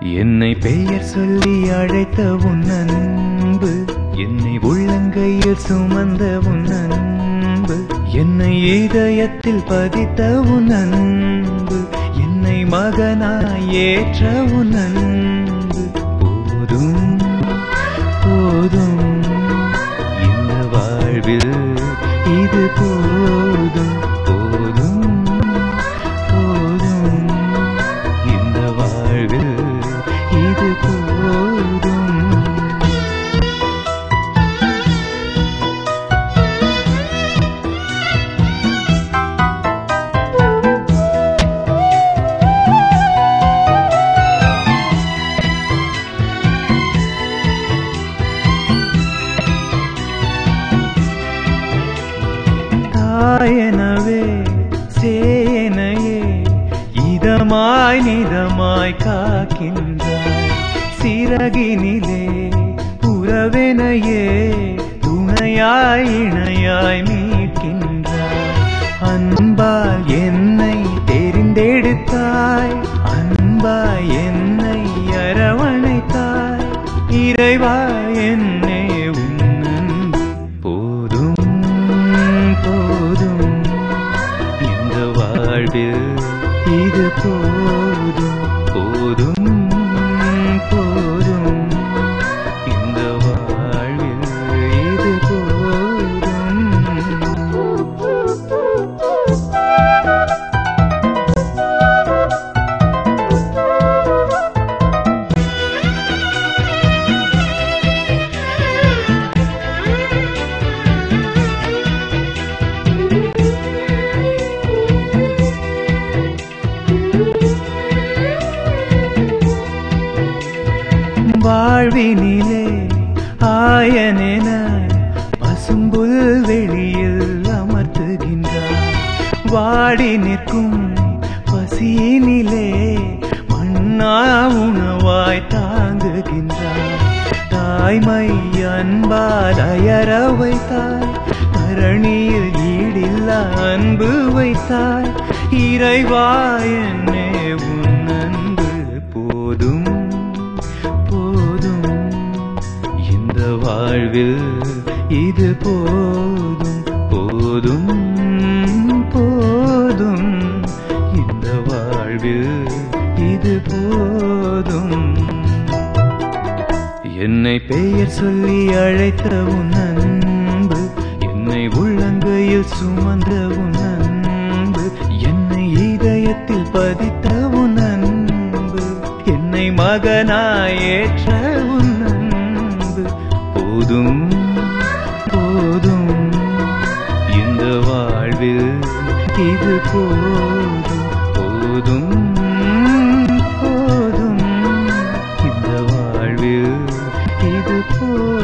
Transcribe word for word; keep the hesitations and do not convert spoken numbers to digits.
என்னை பெயர் சொல்லி அழைத்த உன் அன்பு, என்னை உள்ளங்கையில் சுமந்த உன் அன்பு, என்னை இதயத்தில் பதித்த உன் அன்பு, என்னை மகனாய் ஏற்ற உன் அன்பு போதும் போதும், இந்த வாழ்வில் இது போதும் போதும் போதும், இந்த வாழ்வில் இது போதும். தாயனவே சேனையே இதமாய் நிதமாய் காக்கின்றாய், சிறகினிலே உறவெனையே துணையாய் இணையாய் மீட்கின்றாய். அன்பால் என்னை தெரிந்தெடுத்தாய், அன்பாய் என்னை அரவணைத்தாய், இறைவா என்னே உன் அன்பு போதும் போதும், இந்த வாழ்வில் இது போதும் போதும் போதும், இந்த வாழ்வில் இது போதும். வாழ்வினிலே ஆயனென பசும்புல் வெளியில் அமர்த்துகின்றார், வாடி நிற்கும் பசியினிலே மன்னா உணவாய் தாங்குகின்றார். தாய்மை அன்பால் அயர வைத்தாய், தரணியில் ஈடில்லா அன்பு வைத்தாய், இறைவா என்னே உன் அன்பு போதும் போதும், இந்த வாழ்வில் இது போதும் போதும் போதும், இந்த வாழ்வில் இது போதும். என்னை பெயர் சொல்லி அழைத்த உன் அன்பு, என்னை உள்ளங்கையில் சுமந்த உன் அன்பு, என்னை இதயத்தில் பதித்த உன் அன்பு, என்னை மகனாய் ஏற்ற உன் அன்பு போதும் போதும், இந்த வாழ்வில் இது போதும் போதும் போதும், இந்த வாழ்வில் இது போதும்.